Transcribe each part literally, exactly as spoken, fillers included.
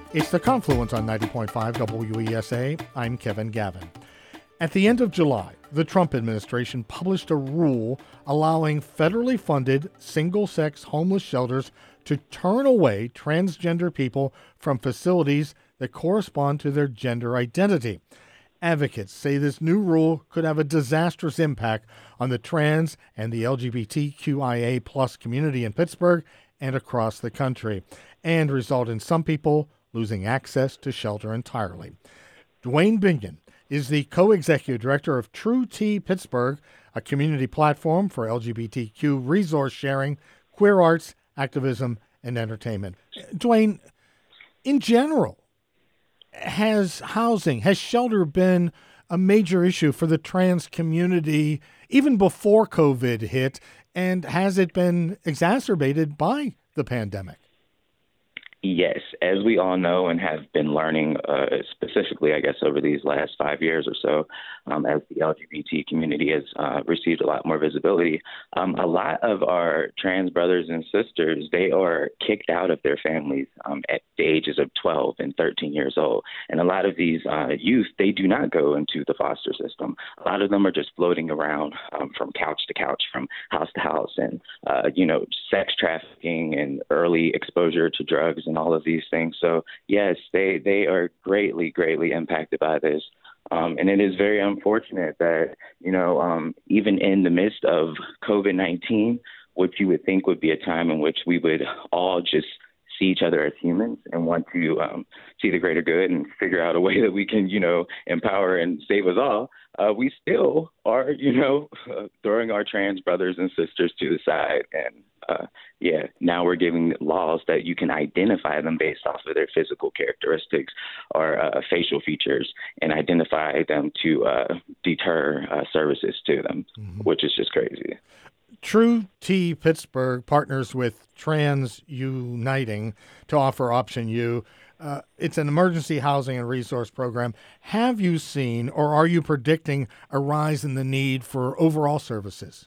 It's The Confluence on ninety point five W E S A. I'm Kevin Gavin. At the end of July, the Trump administration published a rule allowing federally funded single-sex homeless shelters to turn away transgender people from facilities that correspond to their gender identity. Advocates say this new rule could have a disastrous impact on the trans and the L G B T Q I A plus community in Pittsburgh and across the country, and result in some people losing access to shelter entirely. Dwayne Binion is the co-executive director of True T Pittsburgh, a community platform for L G B T Q resource sharing, queer arts, activism, and entertainment. Dwayne, in general, has housing, has shelter been a major issue for the trans community even before COVID hit, and has it been exacerbated by the pandemic? Yes, as we all know and have been learning uh, specifically, I guess, over these last five years or so, um, as the L G B T community has uh, received a lot more visibility, um, a lot of our trans brothers and sisters, they are kicked out of their families um, at the ages of twelve and thirteen years old. And a lot of these uh, youth, they do not go into the foster system. A lot of them are just floating around um, from couch to couch, from house to house, and, uh, you know, sex trafficking and early exposure to drugs and all of these things. So, yes, they, they are greatly, greatly impacted by this. Um, and it is very unfortunate that, you know, um, even in the midst of COVID nineteen, what you would think would be a time in which we would all just see each other as humans and want to um, see the greater good and figure out a way that we can, you know, empower and save us all, uh, we still are, you know, uh, throwing our trans brothers and sisters to the side. And Uh, yeah, now we're giving laws that you can identify them based off of their physical characteristics or uh, facial features and identify them to uh, deter uh, services to them, mm-hmm. which is just crazy. True T Pittsburgh partners with Trans Uniting to offer Option U. Uh, it's an emergency housing and resource program. Have you seen or are you predicting a rise in the need for overall services?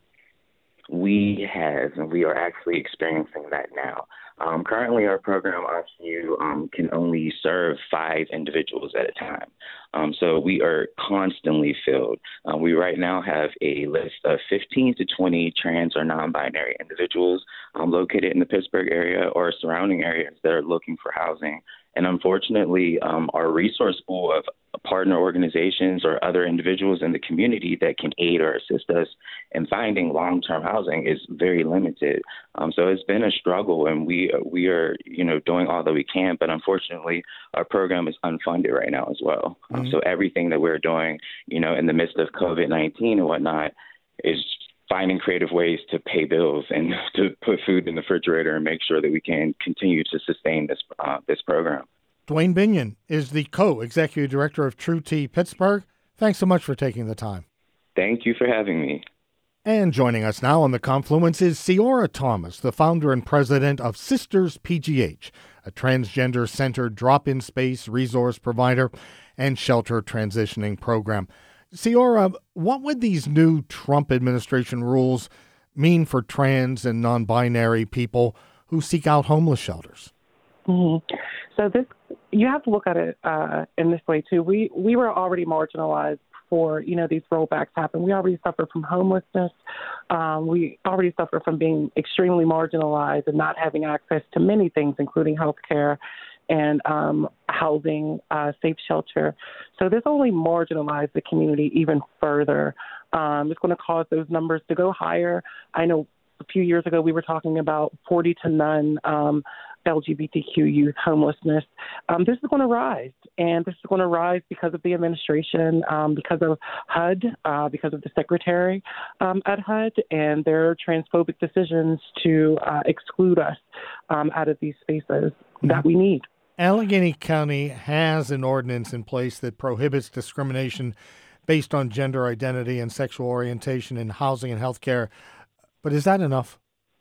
We have, and we are actually experiencing that now. Um, currently, our program, Option U, um, can only serve five individuals at a time. Um, so we are constantly filled. Uh, we right now have a list of fifteen to twenty trans or non-binary individuals um, located in the Pittsburgh area or surrounding areas that are looking for housing. And unfortunately, um, our resource pool of partner organizations or other individuals in the community that can aid or assist us in finding long-term housing is very limited. Um, so it's been a struggle, and we we are, you know, doing all that we can. But unfortunately, our program is unfunded right now as well. Mm-hmm. Um, so everything that we're doing, you know, in the midst of COVID nineteen and whatnot, is finding creative ways to pay bills and to put food in the refrigerator and make sure that we can continue to sustain this uh, this program. Dwayne Binion is the co-executive director of True T Pittsburgh. Thanks so much for taking the time. Thank you for having me. And joining us now on The Confluence is Ciora Thomas, the founder and president of Sisters P G H, a transgender-centered drop-in space resource provider and shelter transitioning program. Ciora, what would these new Trump administration rules mean for trans and non-binary people who seek out homeless shelters? Mm-hmm. So this, you have to look at it uh, in this way too. We we were already marginalized before, you know, these rollbacks happened. We already suffered from homelessness. Um, we already suffer from being extremely marginalized and not having access to many things, including health care and um, housing, uh, safe shelter. So this only marginalized the community even further. Um, it's going to cause those numbers to go higher. I know a few years ago we were talking about forty to none um, L G B T Q youth homelessness. Um, this is going to rise, and this is going to rise because of the administration, um, because of H U D, uh, because of the secretary um, at H U D, and their transphobic decisions to uh, exclude us um, out of these spaces mm-hmm. that we need. Allegheny County has an ordinance in place that prohibits discrimination based on gender identity and sexual orientation in housing and health care. But is that enough?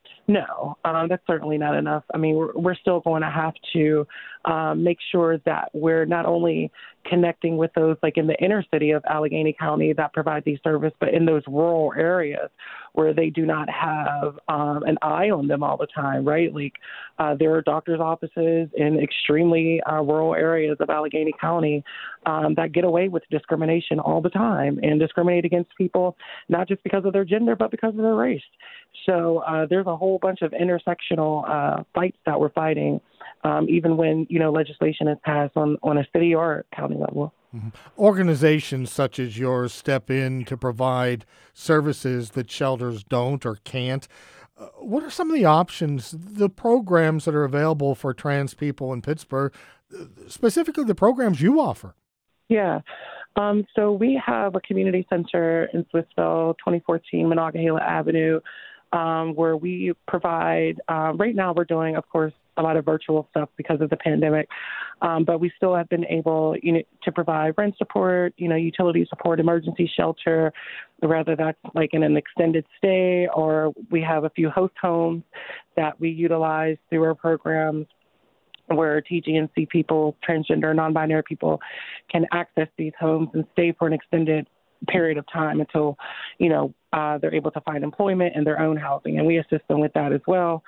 No, um, that's certainly not enough. I mean, we're, we're still going to have to um, make sure that we're not only connecting with those like in the inner city of Allegheny County that provide these services, but in those rural areas where they do not have um, an eye on them all the time, right? Like uh, there are doctor's offices in extremely uh, rural areas of Allegheny County um, that get away with discrimination all the time and discriminate against people, not just because of their gender, but because of their race. So uh, there's a whole bunch of intersectional uh, fights that we're fighting, um, even when, you know, legislation is passed on, on a city or county level. Mm-hmm. Organizations such as yours step in to provide services that shelters don't or can't. Uh, what are some of the options, the programs that are available for trans people in Pittsburgh, specifically the programs you offer? Yeah. Um, so we have a community center in Swissville, twenty fourteen Monongahela Avenue, um, where we provide, uh, right now we're doing, of course, a lot of virtual stuff because of the pandemic, um, but we still have been able, you know, to provide rent support, you know, utility support, emergency shelter, whether that's like in an extended stay, or we have a few host homes that we utilize through our programs where T G N C people, transgender, non-binary people can access these homes and stay for an extended period of time until, you know, uh, they're able to find employment and their own housing. And we assist them with that as well.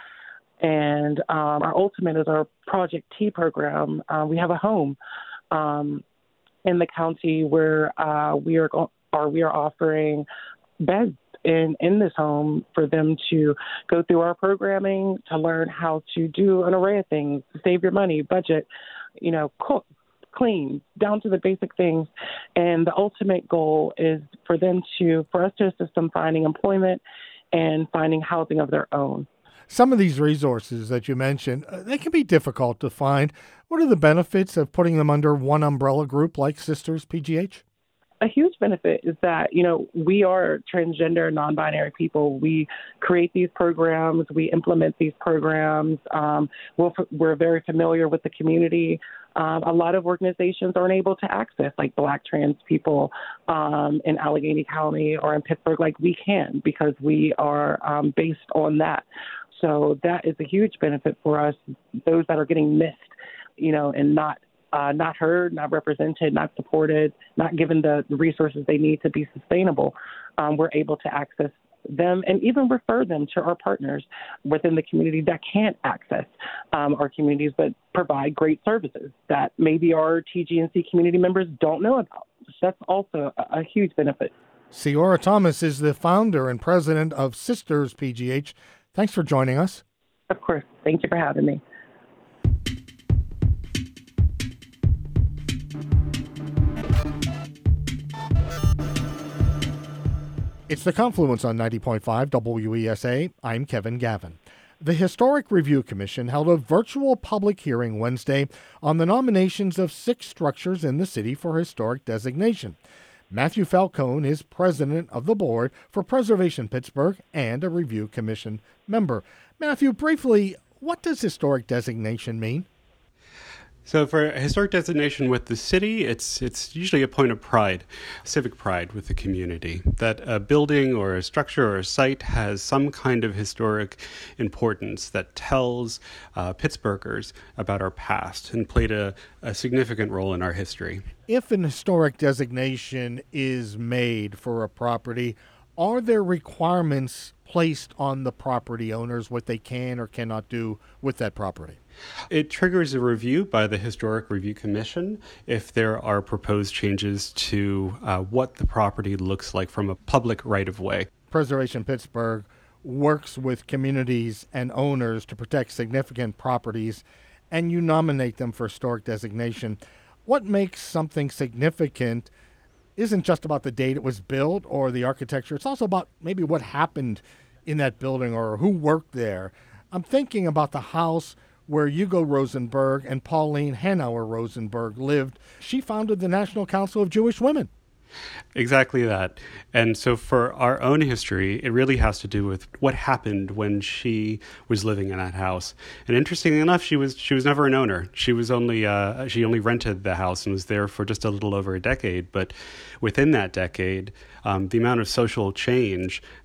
And um, our ultimate is our Project T program. Uh, we have a home um, in the county where uh, we are go- or we are offering beds in, in this home for them to go through our programming to learn how to do an array of things, save your money, budget, you know, cook, clean, down to the basic things. And the ultimate goal is for them to, for us to assist them finding employment and finding housing of their own. Some of these resources that you mentioned, uh, they can be difficult to find. What are the benefits of putting them under one umbrella group like Sisters P G H? A huge benefit is that, you know, we are transgender, non-binary people. We create these programs. We implement these programs. Um, we're, we're very familiar with the community. Um, a lot of organizations aren't able to access, like Black trans people um, in Allegheny County or in Pittsburgh, like we can, because we are um, based on that. So that is a huge benefit for us, those that are getting missed, you know, and not Uh, not heard, not represented, not supported, not given the, the resources they need to be sustainable. Um, we're able to access them and even refer them to our partners within the community that can't access um, our communities, but provide great services that maybe our T G N C community members don't know about. So that's also a, a huge benefit. Ciora Thomas is the founder and president of Sisters P G H. Thanks for joining us. Of course. Thank you for having me. It's The Confluence on ninety point five W E S A. I'm Kevin Gavin. The Historic Review Commission held a virtual public hearing Wednesday on the nominations of six structures in the city for historic designation. Matthew Falcone is president of the board for Preservation Pittsburgh and a review commission member. Matthew, briefly, what does historic designation mean? So for a historic designation with the city, it's it's usually a point of pride, civic pride with the community, that a building or a structure or a site has some kind of historic importance that tells uh, Pittsburghers about our past and played a, a significant role in our history. If an historic designation is made for a property, are there requirements placed on the property owners, what they can or cannot do with that property? It triggers a review by the Historic Review Commission if there are proposed changes to uh, what the property looks like from a public right-of-way. Preservation Pittsburgh works with communities and owners to protect significant properties, and you nominate them for historic designation. What makes something significant isn't just about the date it was built or the architecture. It's also about maybe what happened in that building or who worked there. I'm thinking about the house where Hugo Rosenberg and Pauline Hanauer Rosenberg lived. She founded the National Council of Jewish Women. Exactly that. And so for our own history, it really has to do with what happened when she was living in that house. And interestingly enough, she was she was never an owner. She was only uh, she only rented the house and was there for just a little over a decade. But within that decade, um, the amount of social change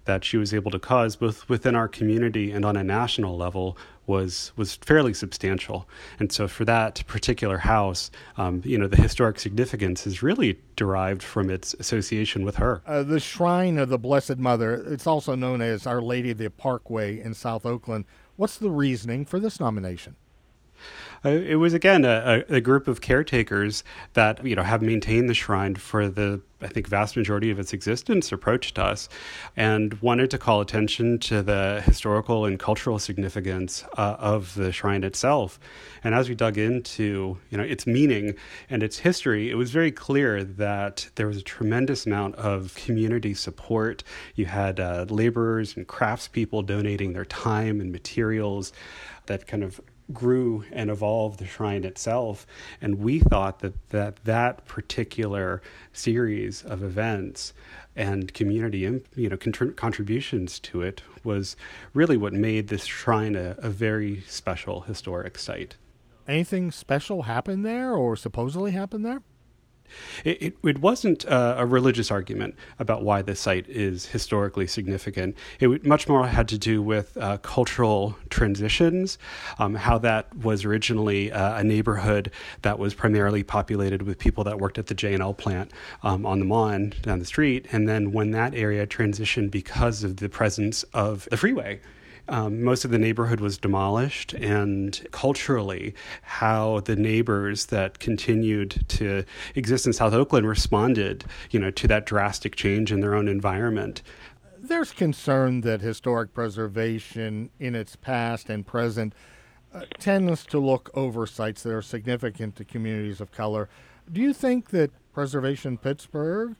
that she was able to cause, both within our community and on a national level, was was fairly substantial. And so for that particular house, um, you know, the historic significance is really derived from its association with her. Uh, the Shrine of the Blessed Mother, it's also known as Our Lady of the Parkway in South Oakland. What's the reasoning for this nomination? Uh, it was, again, a, a group of caretakers that, you know, have maintained the shrine for the, I think, vast majority of its existence, approached us and wanted to call attention to the historical and cultural significance uh, of the shrine itself. And as we dug into, you know, its meaning and its history, it was very clear that there was a tremendous amount of community support. You had uh, laborers and craftspeople donating their time and materials that kind of grew and evolved the shrine itself. And we thought that that, that particular series of events and community, you know, contr- contributions to it was really what made this shrine a, a very special historic site. Anything special happened there or supposedly happened there? It, it, it wasn't uh, a religious argument about why the site is historically significant. It much more had to do with uh, cultural transitions, um, how that was originally uh, a neighborhood that was primarily populated with people that worked at the J and L plant um, on the Mon down the street. And then when that area transitioned because of the presence of the freeway, Um, most of the neighborhood was demolished, and culturally, how the neighbors that continued to exist in South Oakland responded, you know, to that drastic change in their own environment. There's concern that historic preservation in its past and present uh, tends to look over sites that are significant to communities of color. Do you think that Preservation Pittsburgh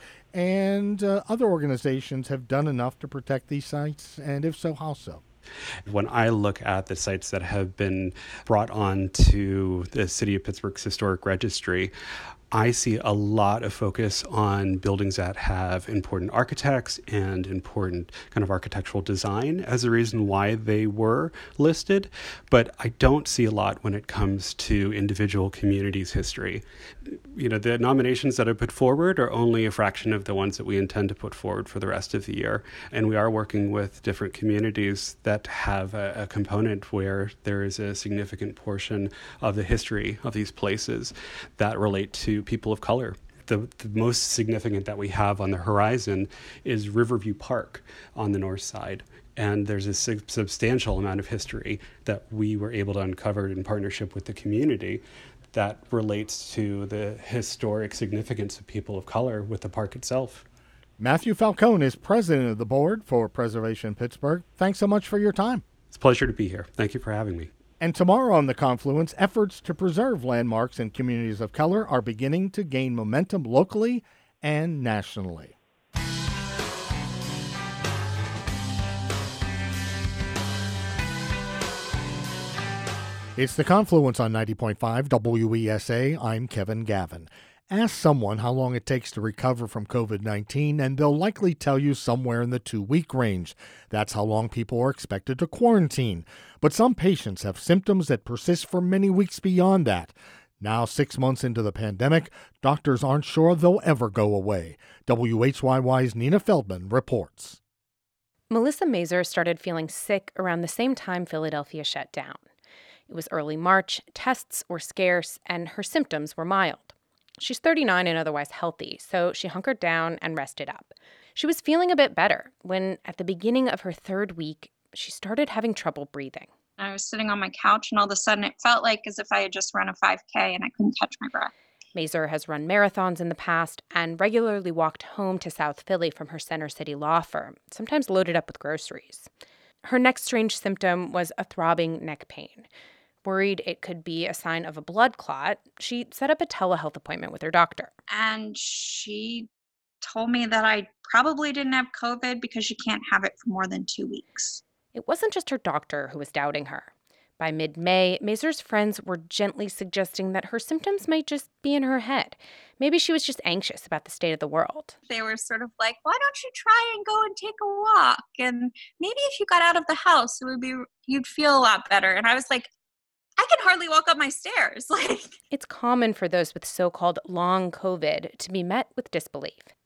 and uh, other organizations have done enough to protect these sites? And if so, how so? When I look at the sites that have been brought on to the City of Pittsburgh's Historic Registry, I see a lot of focus on buildings that have important architects and important kind of architectural design as a reason why they were listed. But I don't see a lot when it comes to individual communities' history. You know, the nominations that I put forward are only a fraction of the ones that we intend to put forward for the rest of the year. And we are working with different communities that have a, a component where there is a significant portion of the history of these places that relate to people of color. The, the most significant that we have on the horizon is Riverview Park on the north side. And there's a su- substantial amount of history that we were able to uncover in partnership with the community that relates to the historic significance of people of color with the park itself. Matthew Falcone is president of the board for Preservation Pittsburgh. Thanks so much for your time. It's a pleasure to be here. Thank you for having me. And tomorrow on The Confluence, efforts to preserve landmarks in communities of color are beginning to gain momentum locally and nationally. It's The Confluence on ninety point five W E S A. I'm Kevin Gavin. Ask someone how long it takes to recover from covid nineteen, and they'll likely tell you somewhere in the two-week range. That's how long people are expected to quarantine. But some patients have symptoms that persist for many weeks beyond that. Now, six months into the pandemic, doctors aren't sure they'll ever go away. W H Y Y's Nina Feldman reports. Melissa Mazur started feeling sick around the same time Philadelphia shut down. It was early March, tests were scarce, and her symptoms were mild. She's thirty-nine and otherwise healthy, so she hunkered down and rested up. She was feeling a bit better when, at the beginning of her third week, she started having trouble breathing. I was sitting on my couch, and all of a sudden it felt like as if I had just run a five K and I couldn't catch my breath. Mazur has run marathons in the past and regularly walked home to South Philly from her Center City law firm, sometimes loaded up with groceries. Her next strange symptom was a throbbing neck pain. Worried it could be a sign of a blood clot, she set up a telehealth appointment with her doctor. And she told me that I probably didn't have COVID because you can't have it for more than two weeks. It wasn't just her doctor who was doubting her. By mid-May, Mazur's friends were gently suggesting that her symptoms might just be in her head. Maybe she was just anxious about the state of the world. They were sort of like, why don't you try and go and take a walk? And maybe if you got out of the house, it would be you'd feel a lot better. And I was like, I can hardly walk up my stairs. Like, it's common for those with so-called long COVID to be met with disbelief.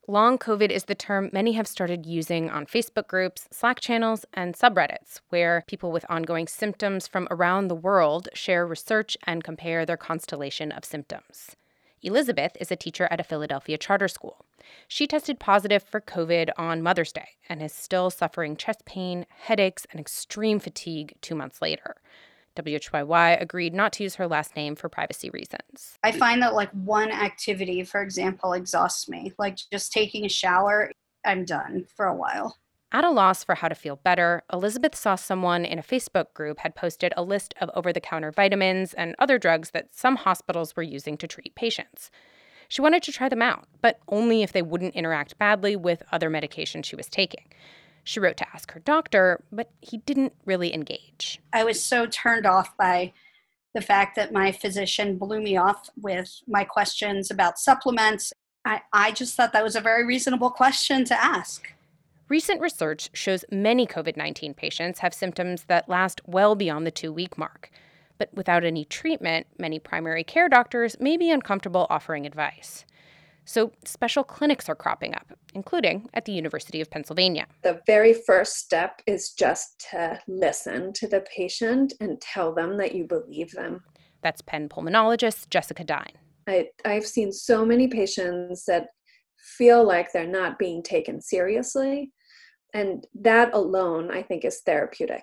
long COVID is the term many have started using on Facebook groups, Slack channels, and subreddits, where people with ongoing symptoms from around the world share research and compare their constellation of symptoms. Elizabeth is a teacher at a Philadelphia charter school. She tested positive for COVID on Mother's Day and is still suffering chest pain, headaches, and extreme fatigue two months later. W H Y Y agreed not to use her last name for privacy reasons. I find that like one activity, for example, exhausts me. Like just taking a shower, I'm done for a while. At a loss for how to feel better, Elizabeth saw someone in a Facebook group had posted a list of over-the-counter vitamins and other drugs that some hospitals were using to treat patients. She wanted to try them out, but only if they wouldn't interact badly with other medications she was taking. She wrote to ask her doctor, but he didn't really engage. I was so turned off by the fact that my physician blew me off with my questions about supplements. I, I just thought that was a very reasonable question to ask. Recent research shows many COVID nineteen patients have symptoms that last well beyond the two-week mark. But without any treatment, many primary care doctors may be uncomfortable offering advice. So special clinics are cropping up, including at the University of Pennsylvania. The very first step is just to listen to the patient and tell them that you believe them. That's Penn pulmonologist Jessica Dine. I, I've seen so many patients that feel like they're not being taken seriously. And that alone, I think, is therapeutic.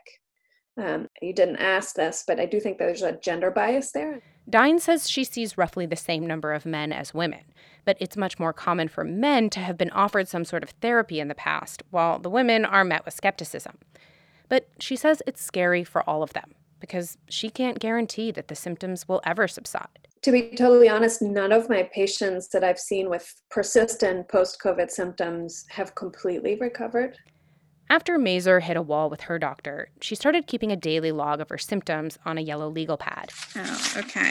Um, you didn't ask this, but I do think there's a gender bias there. Dine says she sees roughly the same number of men as women, but it's much more common for men to have been offered some sort of therapy in the past, while the women are met with skepticism. But she says it's scary for all of them, because she can't guarantee that the symptoms will ever subside. To be totally honest, none of my patients that I've seen with persistent post-COVID symptoms have completely recovered. After Mazur hit a wall with her doctor, she started keeping a daily log of her symptoms on a yellow legal pad. Oh, okay.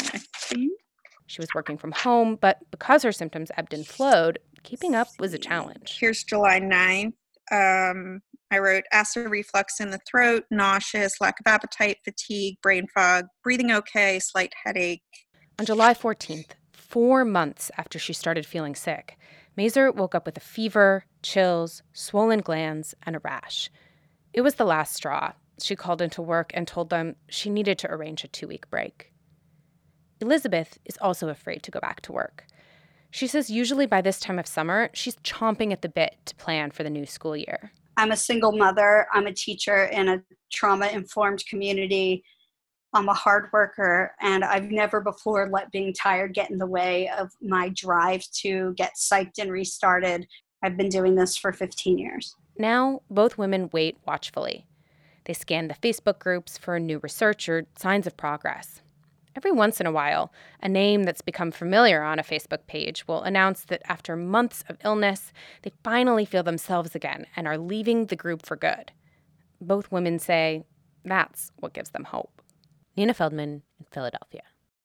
She was working from home, but because her symptoms ebbed and flowed, keeping up was a challenge. Here's July ninth. Um, I wrote acid reflux in the throat, nauseous, lack of appetite, fatigue, brain fog, breathing okay, slight headache. On July fourteenth, four months after she started feeling sick, Mazur woke up with a fever, chills, swollen glands, and a rash. It was the last straw. She called into work and told them she needed to arrange a two-week break. Elizabeth is also afraid to go back to work. She says usually by this time of summer, she's chomping at the bit to plan for the new school year. I'm a single mother. I'm a teacher in a trauma-informed community. I'm a hard worker, and I've never before let being tired get in the way of my drive to get psyched and restarted. I've been doing this for fifteen years. Now, both women wait watchfully. They scan the Facebook groups for new research or signs of progress. Every once in a while, a name that's become familiar on a Facebook page will announce that after months of illness, they finally feel themselves again and are leaving the group for good. Both women say that's what gives them hope. Nina Feldman in Philadelphia.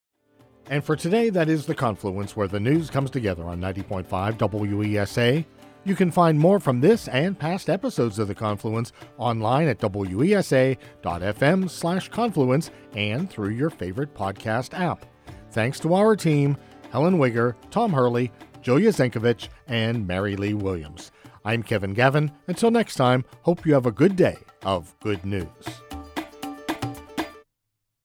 And for today, that is The Confluence, where the news comes together on ninety point five W E S A. You can find more from this and past episodes of The Confluence online at W E S A dot F M slash confluence and through your favorite podcast app. Thanks to our team, Helen Wigger, Tom Hurley, Julia Zenkovich, and Mary Lee Williams. I'm Kevin Gavin. Until next time, hope you have a good day of good news.